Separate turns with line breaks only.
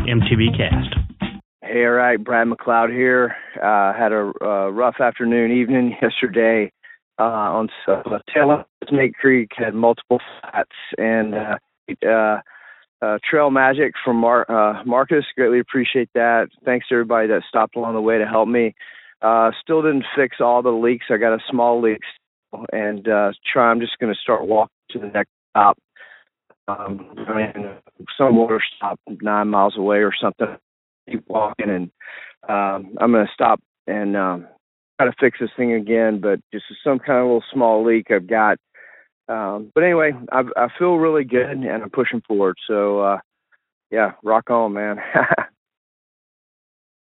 MTB Cast.
Hey, all right, Brad McLeod here. Had a rough evening yesterday on tail end of Snake Creek. Had multiple flats and Trail Magic from Marcus. Greatly appreciate that. Thanks to everybody that stopped along the way to help me. Still didn't fix all the leaks. I got a small leak, and I'm just going to start walking to the next stop. Some water stop 9 miles away or something. Keep walking, and I'm going to stop and try to fix this thing again, but just some kind of little small leak I've got. But anyway, I feel really good, and I'm pushing forward. So, yeah, rock on, man.